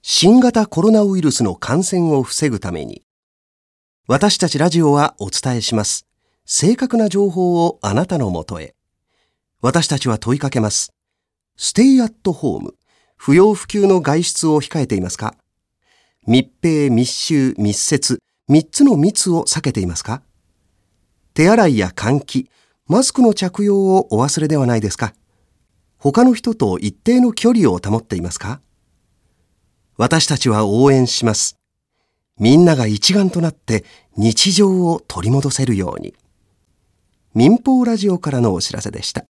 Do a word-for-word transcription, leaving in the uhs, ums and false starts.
新型コロナウイルスの感染を防ぐために、私たちラジオはお伝えします。正確な情報をあなたのもとへ。私たちは問いかけます。ステイアットホーム、不要不急の外出を控えていますか？密閉、密集、密接、三つの密を避けていますか？手洗いや換気、マスクの着用をお忘れではないですか？他の人と一定の距離を保っていますか？私たちは応援します。みんなが一丸となって日常を取り戻せるように。民放ラジオからのお知らせでした。